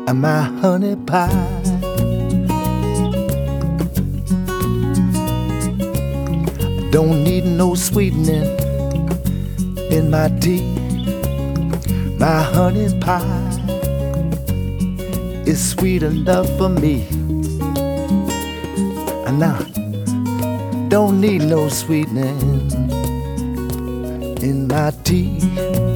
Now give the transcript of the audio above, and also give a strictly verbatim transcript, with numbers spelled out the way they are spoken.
and my honey pie. Don't need no sweetening in my tea. My honey pie is sweet enough for me. And now, don't need no sweetening in my tea.